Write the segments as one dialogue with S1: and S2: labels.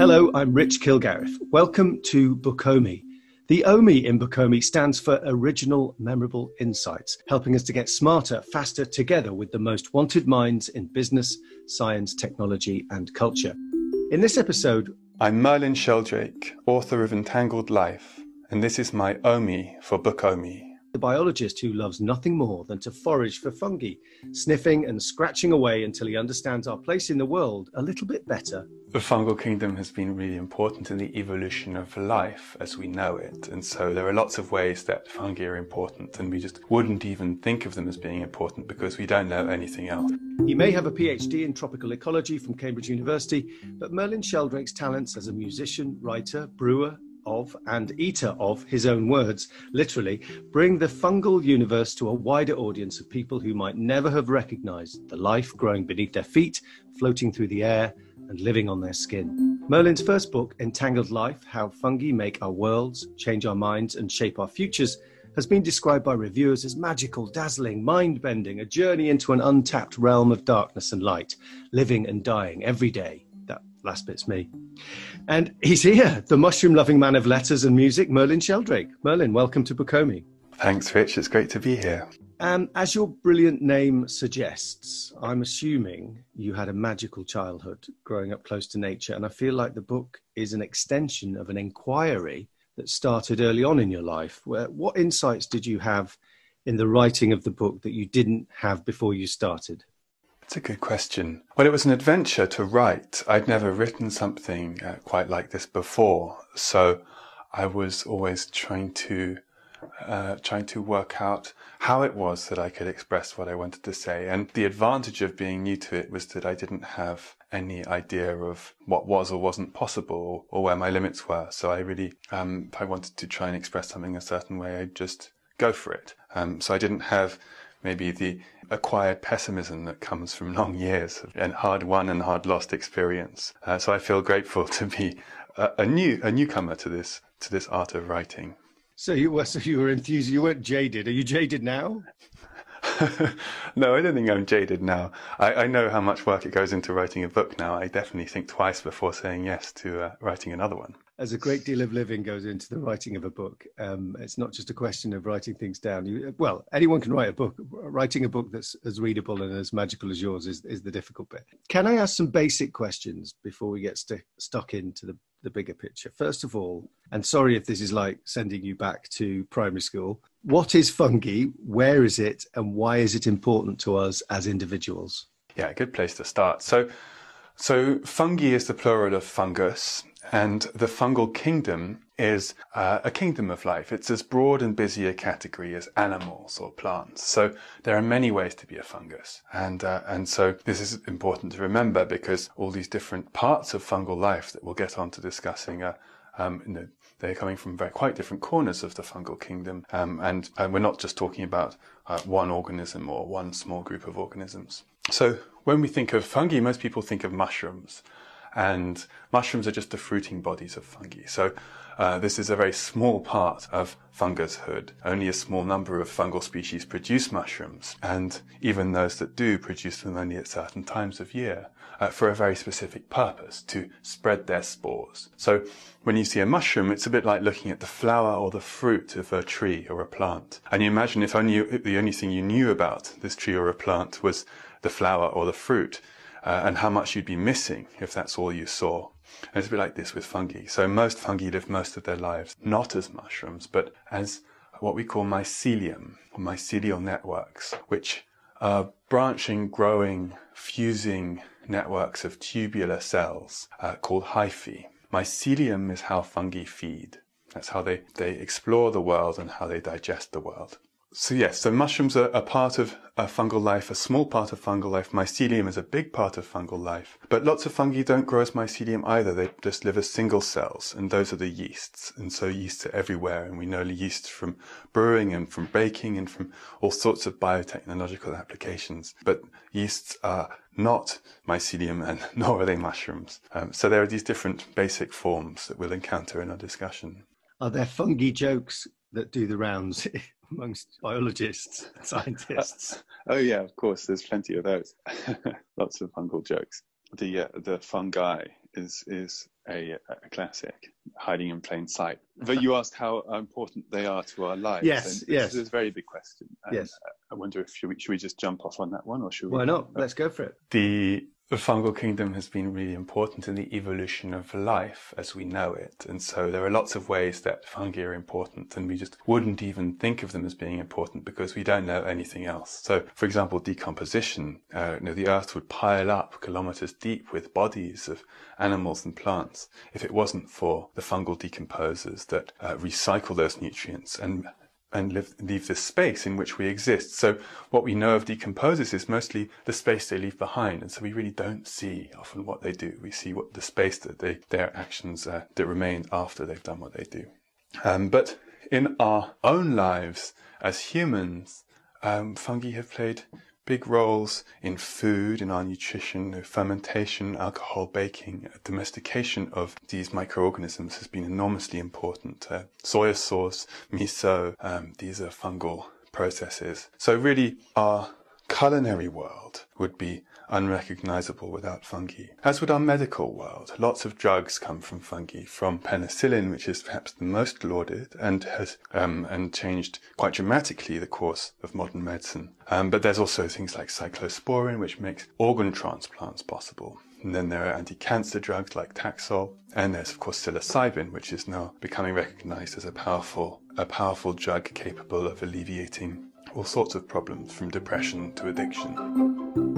S1: Hello, I'm Rich Kilgareth. Welcome to Bookomi. The OMI in Bookomi stands for Original Memorable Insights, helping us to get smarter, faster together with the most wanted minds in business, science, technology and culture. In this episode,
S2: I'm Merlin Sheldrake, author of Entangled Life, and this is my OMI for Bookomi.
S1: The biologist who loves nothing more than to forage for fungi, sniffing and scratching away until he understands our place in the world a little bit better.
S2: The fungal kingdom has been really important in the evolution of life as we know it, and so there are lots of ways that fungi are important, and we just wouldn't even think of them as being important because we don't know anything else.
S1: He may have a PhD in tropical ecology from Cambridge University, but Merlin Sheldrake's talents as a musician, writer, brewer of and eater of his own words, literally, bring the fungal universe to a wider audience of people who might never have recognized the life growing beneath their feet, floating through the air and living on their skin. Merlin's first book, Entangled Life, How Fungi Make Our Worlds, Change Our Minds and Shape Our Futures, has been described by reviewers as magical, dazzling, mind-bending, a journey into an untapped realm of darkness and light, living and dying every day. That last bit's me. And he's here, the mushroom-loving man of letters and music, Merlin Sheldrake. Merlin, welcome to Bookomi.
S2: Thanks, Rich. It's great to be here.
S1: As your brilliant name suggests, I'm assuming you had a magical childhood growing up close to nature, and I feel like the book is an extension of an inquiry that started early on in your life. What insights did you have in the writing of the book that you didn't have before you started?
S2: It's a good question. Well, it was an adventure to write. I'd never written something quite like this before, so I was always trying to work out how it was that I could express what I wanted to say. And the advantage of being new to it was that I didn't have any idea of what was or wasn't possible or where my limits were. So I really, if I wanted to try and express something a certain way, I'd just go for it. So I didn't have maybe the acquired pessimism that comes from long years and hard won and hard lost experience. So I feel grateful to be a newcomer to this art of writing.
S1: So you were enthused. You weren't jaded. Are you jaded now?
S2: No, I don't think I'm jaded now. I know how much work it goes into writing a book now. I definitely think twice before saying yes to writing another one.
S1: As a great deal of living goes into the writing of a book. It's not just a question of writing things down. Anyone can write a book. Writing a book that's as readable and as magical as yours is the difficult bit. Can I ask some basic questions before we get stuck into the bigger picture? First of all, and sorry if this is like sending you back to primary school, what is fungi, where is it, and why is it important to us as individuals?
S2: Yeah, a good place to start. So fungi is the plural of fungus, and the fungal kingdom is a kingdom of life. It's as broad and busy a category as animals or plants. So there are many ways to be a fungus. And so this is important to remember because all these different parts of fungal life that we'll get on to discussing are, they're coming from quite different corners of the fungal kingdom. And we're not just talking about one organism or one small group of organisms. So when we think of fungi, most people think of mushrooms. And mushrooms are just the fruiting bodies of fungi. So this is a very small part of fungushood. Only a small number of fungal species produce mushrooms, and even those that do produce them only at certain times of year for a very specific purpose, to spread their spores. So when you see a mushroom, it's a bit like looking at the flower or the fruit of a tree or a plant. And you imagine if the only thing you knew about this tree or a plant was the flower or the fruit, and how much you'd be missing if that's all you saw. And it's a bit like this with fungi. So most fungi live most of their lives not as mushrooms, but as what we call mycelium, or mycelial networks, which are branching, growing, fusing networks of tubular cells called hyphae. Mycelium is how fungi feed. That's how they explore the world and how they digest the world. So yes, so mushrooms are a part of fungal life, a small part of fungal life. Mycelium is a big part of fungal life. But lots of fungi don't grow as mycelium either. They just live as single cells, and those are the yeasts. And so yeasts are everywhere, and we know yeast from brewing and from baking and from all sorts of biotechnological applications. But yeasts are not mycelium, and nor are they mushrooms. So there are these different basic forms that we'll encounter in our discussion.
S1: Are there fungi jokes that do the rounds amongst biologists and scientists?
S3: Oh yeah, of course. There's plenty of those. Lots of fungal jokes. The fungi
S2: is a classic, hiding in plain sight. But you asked how important they are to our lives.
S1: Yes,
S2: and
S1: yes.
S2: This is a very big question. And
S1: yes.
S2: I wonder if should we just jump off on that one, or should we?
S1: Why not? Let's go for it.
S2: The fungal kingdom has been really important in the evolution of life as we know it. And so there are lots of ways that fungi are important, and we just wouldn't even think of them as being important because we don't know anything else. So, for example, decomposition, the earth would pile up kilometers deep with bodies of animals and plants if it wasn't for the fungal decomposers that recycle those nutrients and leave the space in which we exist. So what we know of decomposers is mostly the space they leave behind, and so we really don't see often what they do. We see what the space that their actions that remain after they've done what they do. But in our own lives as humans, fungi have played big roles in food, in our nutrition, fermentation, alcohol, baking. Domestication of these microorganisms has been enormously important. Soya sauce, miso, these are fungal processes. So really our culinary world would be unrecognizable without fungi, as would our medical world. Lots of drugs come from fungi, from penicillin, which is perhaps the most lauded and has changed quite dramatically the course of modern medicine. But there's also things like cyclosporin, which makes organ transplants possible. And then there are anti-cancer drugs like Taxol, and there's of course psilocybin, which is now becoming recognized as a powerful drug capable of alleviating all sorts of problems, from depression to addiction.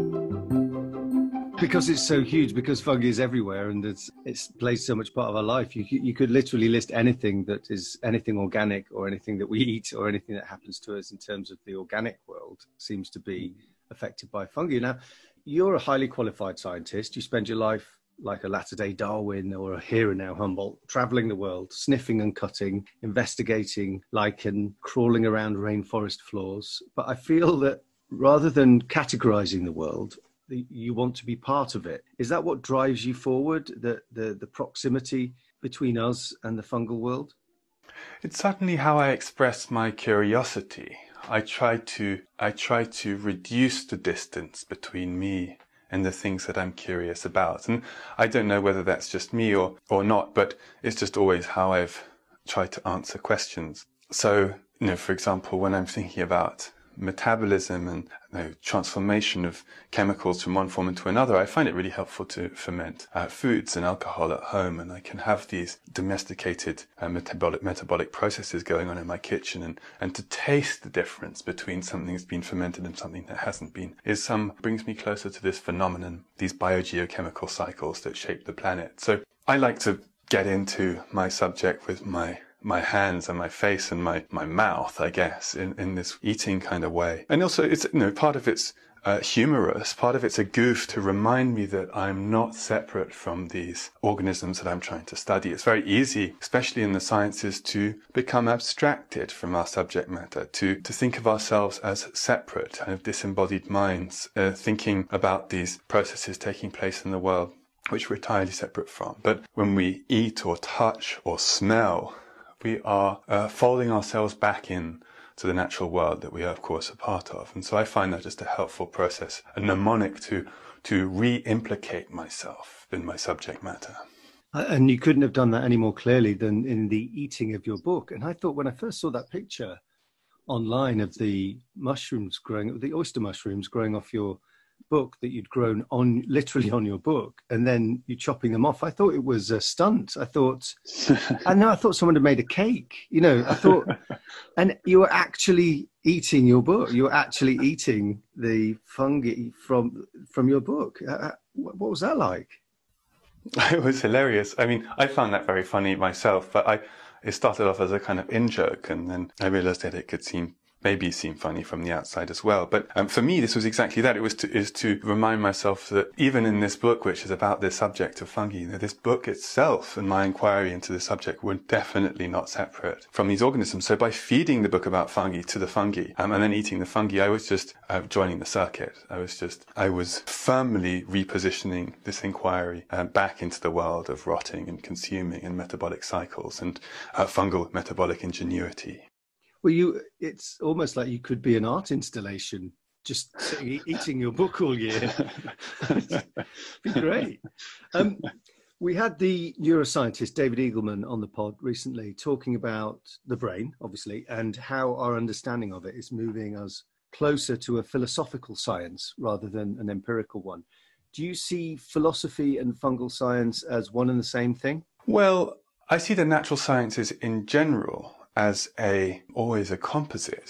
S1: Because it's so huge, because fungi is everywhere and it's plays so much part of our life. You could literally list anything that is anything organic, or anything that we eat, or anything that happens to us in terms of the organic world seems to be affected by fungi. Now, you're a highly qualified scientist. You spend your life like a latter-day Darwin or a here and now Humboldt, traveling the world, sniffing and cutting, investigating lichen, crawling around rainforest floors. But I feel that rather than categorizing the world, you want to be part of it. Is that what drives you forward, the proximity between us and the fungal world?
S2: It's certainly how I express my curiosity. I try to reduce the distance between me and the things that I'm curious about. And I don't know whether that's just me or not, but it's just always how I've tried to answer questions. So, for example, when I'm thinking about metabolism and transformation of chemicals from one form into another, I find it really helpful to ferment foods and alcohol at home, and I can have these domesticated metabolic processes going on in my kitchen, and to taste the difference between something that's been fermented and something that hasn't been brings me closer to this phenomenon, these biogeochemical cycles that shape the planet. So I like to get into my subject with my hands and my face and my mouth, I guess, in this eating kind of way. And also, it's part of it's humorous, part of it's a goof to remind me that I'm not separate from these organisms that I'm trying to study. It's very easy, especially in the sciences, to become abstracted from our subject matter, to think of ourselves as separate, kind of disembodied minds, thinking about these processes taking place in the world, which we're entirely separate from. But when we eat or touch or smell, we are folding ourselves back in to the natural world that we are, of course, a part of. And so I find that just a helpful process, a mnemonic to re-implicate myself in my subject matter.
S1: And you couldn't have done that any more clearly than in the eating of your book. And I thought when I first saw that picture online of the oyster mushrooms growing off your book that you'd grown literally on your book, and then you chopping them off, I thought it was a stunt. I thought someone had made a cake, I thought, and you were actually eating your book. You were actually eating the fungi from your book. What was that like?
S2: It was hilarious. I mean, I found that very funny myself, but it started off as a kind of in-joke, and then I realized that it could maybe seem funny from the outside as well. But for me, this was exactly that. It was to remind myself that even in this book, which is about the subject of fungi, this book itself and my inquiry into the subject were definitely not separate from these organisms. So by feeding the book about fungi to the fungi and then eating the fungi, I was just joining the circuit. I was firmly repositioning this inquiry back into the world of rotting and consuming and metabolic cycles and fungal metabolic ingenuity.
S1: Well, it's almost like you could be an art installation, just eating your book all year. It'd be great. We had the neuroscientist David Eagleman on the pod recently talking about the brain, obviously, and how our understanding of it is moving us closer to a philosophical science rather than an empirical one. Do you see philosophy and fungal science as one and the same thing?
S2: Well, I see the natural sciences in general as always a composite.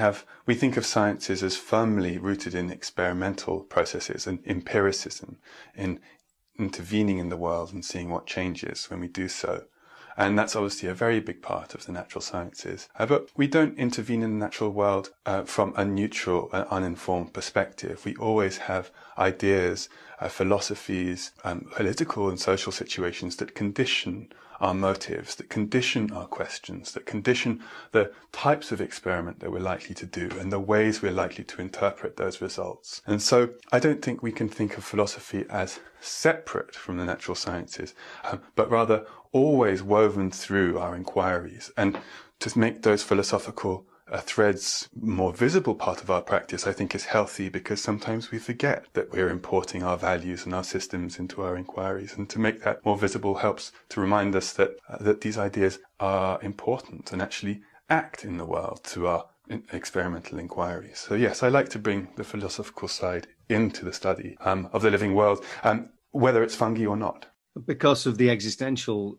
S2: We think of sciences as firmly rooted in experimental processes and empiricism, in intervening in the world and seeing what changes when we do so. And that's obviously a very big part of the natural sciences. But we don't intervene in the natural world from a neutral, uninformed perspective. We always have ideas, philosophies, political and social situations that condition our motives, that condition our questions, that condition the types of experiment that we're likely to do and the ways we're likely to interpret those results. And so I don't think we can think of philosophy as separate from the natural sciences, but rather always woven through our inquiries. And to make those philosophical threads more visible part of our practice, I think is healthy, because sometimes we forget that we're importing our values and our systems into our inquiries. And to make that more visible helps to remind us that these ideas are important and actually act in the world to our experimental inquiries. So yes, I like to bring the philosophical side into the study of the living world, whether it's fungi or not.
S1: Because of the existential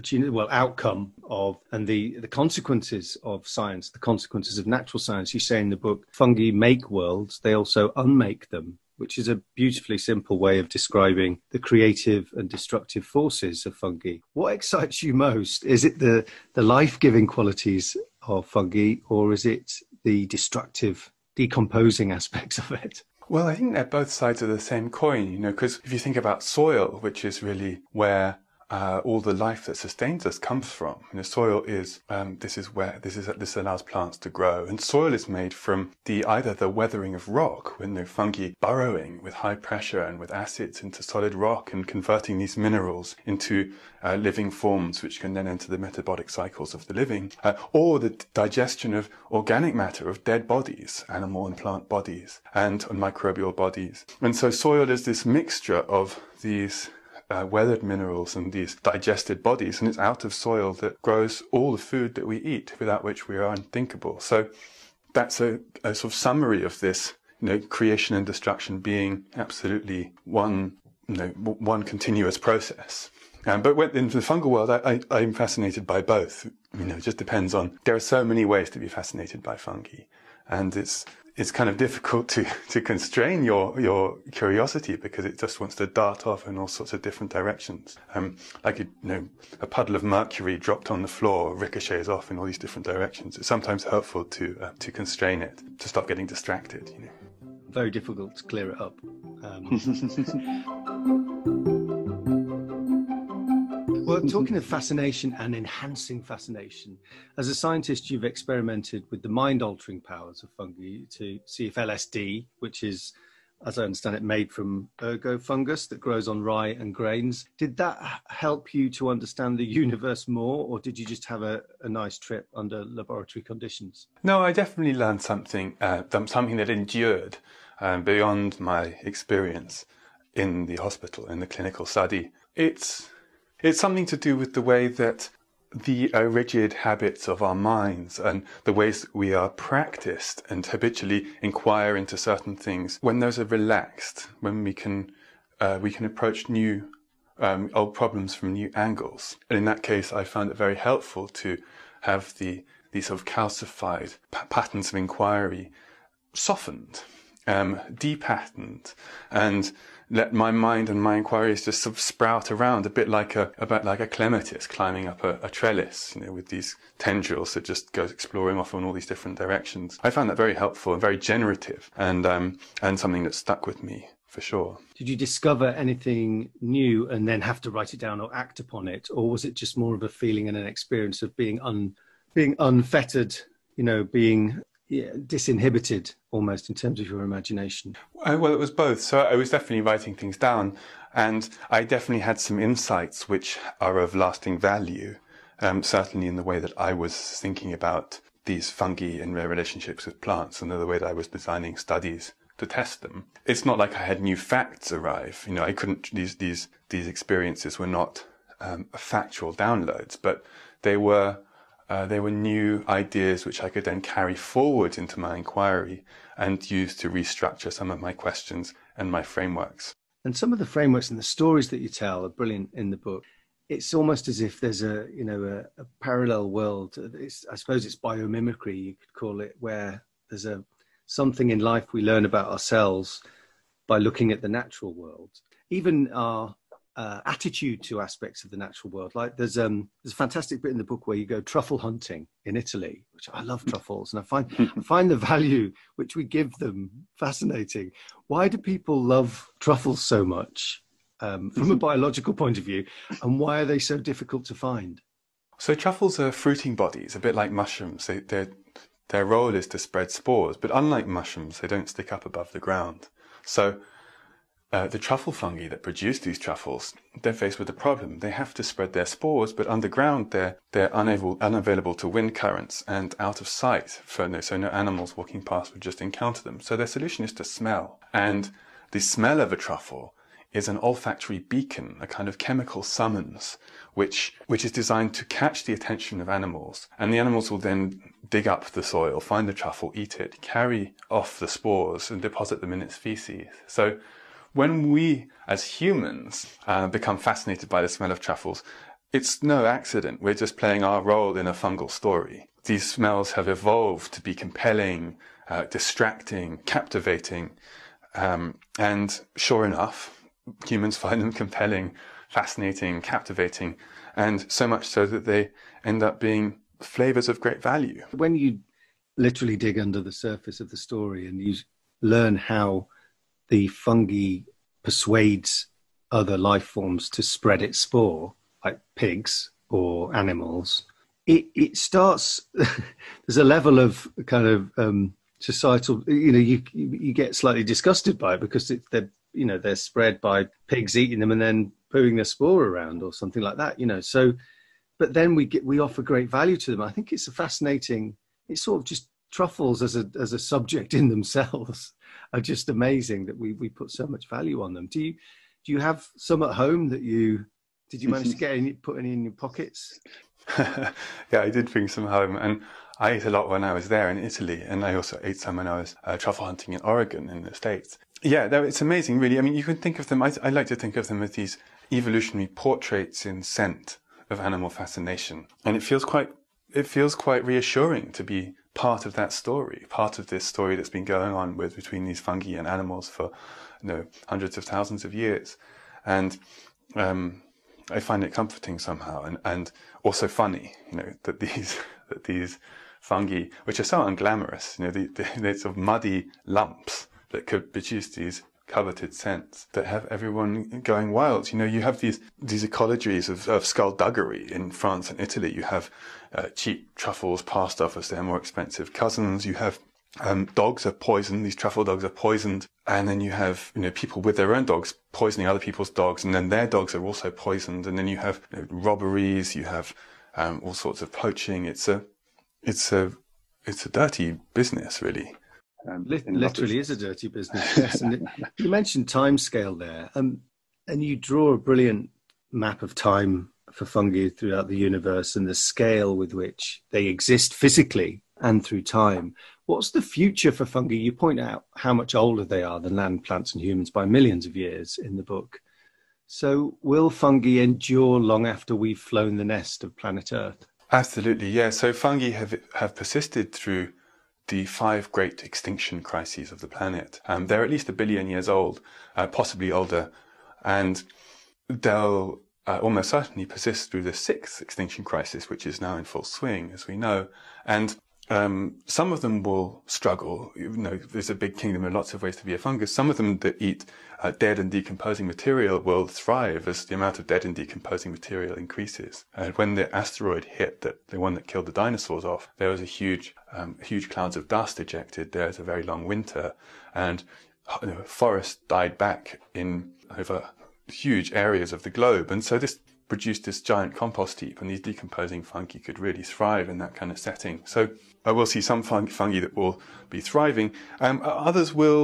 S1: outcome of, and the consequences of science, the consequences of natural science. You say in the book, fungi make worlds, they also unmake them, which is a beautifully simple way of describing the creative and destructive forces of fungi. What excites you most? Is it the life-giving qualities of fungi, or is it the destructive, decomposing aspects of it?
S2: Well, I think they're both sides of the same coin, because if you think about soil, which is really where all the life that sustains us comes from. Soil is this allows plants to grow, and soil is made from either the weathering of rock, when the fungi burrowing with high pressure and with acids into solid rock and converting these minerals into living forms, which can then enter the metabolic cycles of the living, or the digestion of organic matter of dead bodies, animal and plant bodies, and microbial bodies. And so soil is this mixture of these weathered minerals and these digested bodies, and it's out of soil that grows all the food that we eat, without which we are unthinkable. So that's a sort of summary of this, creation and destruction being absolutely one continuous process. But in the fungal world, I'm fascinated by both. It just depends on. There are so many ways to be fascinated by fungi, and it's kind of difficult to constrain your curiosity, because it just wants to dart off in all sorts of different directions. Like a puddle of mercury dropped on the floor ricochets off in all these different directions. It's sometimes helpful to constrain it, to stop getting distracted.
S1: Very difficult to clear it up. Well, talking of fascination and enhancing fascination, as a scientist, you've experimented with the mind-altering powers of fungi to see if LSD, which is, as I understand it, made from ergo fungus that grows on rye and grains, did that help you to understand the universe more, or did you just have a nice trip under laboratory conditions?
S2: No, I definitely learned something that endured beyond my experience in the hospital, in the clinical study. It's something to do with the way that the rigid habits of our minds and the ways we are practiced and habitually inquire into certain things, when those are relaxed, when we can approach new old problems from new angles. And in that case, I found it very helpful to have these sort of calcified patterns of inquiry softened, depatterned, and let my mind and my inquiries just sort of sprout around a bit like a clematis climbing up a trellis, with these tendrils that just goes exploring off in all these different directions. I found that very helpful and very generative, and something that stuck with me for sure.
S1: Did you discover anything new and then have to write it down or act upon it, or was it just more of a feeling and an experience of being unfettered, being disinhibited almost in terms of your imagination?
S2: Well, it was both. So I was definitely writing things down, and I definitely had some insights which are of lasting value, certainly in the way that I was thinking about these fungi and their relationships with plants, and the way that I was designing studies to test them. It's not like I had new facts arrive. I couldn't. These experiences were not factual downloads, but they were new ideas which I could then carry forward into my inquiry and use to restructure some of my questions and my frameworks.
S1: And some of the frameworks and the stories that you tell are brilliant in the book. It's almost as if there's a parallel world. I suppose it's biomimicry, you could call it, where there's something in life we learn about ourselves by looking at the natural world. Even our attitude to aspects of the natural world. Like there's a fantastic bit in the book where you go truffle hunting in Italy, which I love truffles, and I find the value which we give them fascinating. Why do people love truffles so much from a biological point of view, and why are they so difficult to find?
S2: So truffles are fruiting bodies, a bit like mushrooms. Their role is to spread spores, but unlike mushrooms, they don't stick up above the ground. So the truffle fungi that produce these truffles, they're faced with a problem. They have to spread their spores, but underground they're unavailable to wind currents and out of sight, so no animals walking past would just encounter them. So their solution is to smell. And the smell of a truffle is an olfactory beacon, a kind of chemical summons, which is designed to catch the attention of animals. And the animals will then dig up the soil, find the truffle, eat it, carry off the spores and deposit them in its feces. So when we, as humans, become fascinated by the smell of truffles, it's no accident. We're just playing our role in a fungal story. These smells have evolved to be compelling, distracting, captivating, and sure enough, humans find them compelling, fascinating, captivating, and so much so that they end up being flavors of great value.
S1: When you literally dig under the surface of the story and you learn how the fungi persuades other life forms to spread its spore, like pigs or animals, it starts, there's a level of kind of societal, you get slightly disgusted by it because they're spread by pigs eating them and then pooing their spore around or something like that, so, but then we offer great value to them. I think it's it's sort of just truffles as a subject in themselves are just amazing that we put so much value on them. Do you have some at home that did you manage to put any in your pockets?
S2: Yeah, I did bring some home, and I ate a lot when I was there in Italy, and I also ate some when I was truffle hunting in Oregon in the States. Yeah, it's amazing, really. I mean, you can think of them, I like to think of them as these evolutionary portraits in scent of animal fascination. And it feels quite reassuring to be part of that story, part of this story that's been going on between these fungi and animals for hundreds of thousands of years. And I find it comforting somehow, and also funny, that these fungi, which are so unglamorous, they're sort of muddy lumps that could produce these coveted scents that have everyone going wild. You have these ecologies of skullduggery in France and Italy. You have cheap truffles passed off as their more expensive cousins. You have dogs are poisoned. These truffle dogs are poisoned. And then you have, people with their own dogs poisoning other people's dogs. And then their dogs are also poisoned. And then you have robberies. You have all sorts of poaching. It's a dirty business, really.
S1: Literally is a dirty business. Yes. And you mentioned time scale there, and you draw a brilliant map of time for fungi throughout the universe and the scale with which they exist physically and through time. What's the future for fungi? You point out how much older they are than land, plants and humans by millions of years in the book. So will fungi endure long after we've flown the nest of planet Earth?
S2: Absolutely, yeah. So fungi have persisted through the 5 great extinction crises of the planet. They're at least 1 billion years old, possibly older, and they'll almost certainly persist through the 6th extinction crisis, which is now in full swing, as we know. And some of them will struggle. There's a big kingdom and lots of ways to be a fungus. Some of them that eat dead and decomposing material will thrive as the amount of dead and decomposing material increases. And when the asteroid hit, the one that killed the dinosaurs off, there was a huge clouds of dust ejected. There was a very long winter, and forests died back in over huge areas of the globe. And so this produced this giant compost heap, and these decomposing fungi could really thrive in that kind of setting. So we'll see some fungi that will be thriving. Others will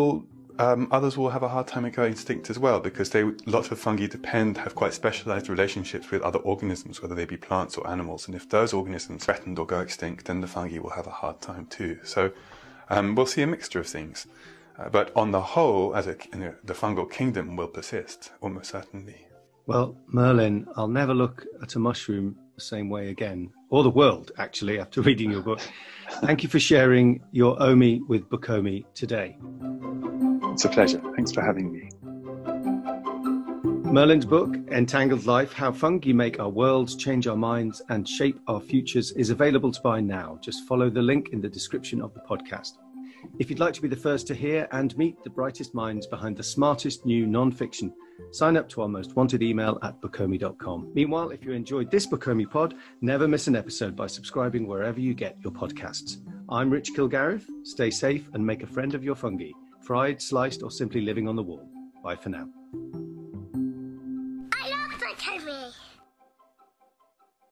S2: others will have a hard time going extinct as well, because lots of fungi have quite specialized relationships with other organisms, whether they be plants or animals. And if those organisms threatened or go extinct, then the fungi will have a hard time too. So we'll see a mixture of things. But on the whole, the fungal kingdom will persist, almost certainly.
S1: Well, Merlin, I'll never look at a mushroom the same way again, or the world, actually, after reading your book. Thank you for sharing your Omi with Bukomi today.
S2: It's a pleasure. Thanks for having me.
S1: Merlin's book, Entangled Life, How Fungi Make Our Worlds, Change Our Minds and Shape Our Futures, is available to buy now. Just follow the link in the description of the podcast. If you'd like to be the first to hear and meet the brightest minds behind the smartest new non-fiction, sign up to our most wanted email at bukomi.com. Meanwhile, if you enjoyed this Bukomi pod, never miss an episode by subscribing wherever you get your podcasts. I'm Rich Kilgareth. Stay safe and make a friend of your fungi, fried, sliced, or simply living on the wall. Bye for now.
S3: I love Bukomi.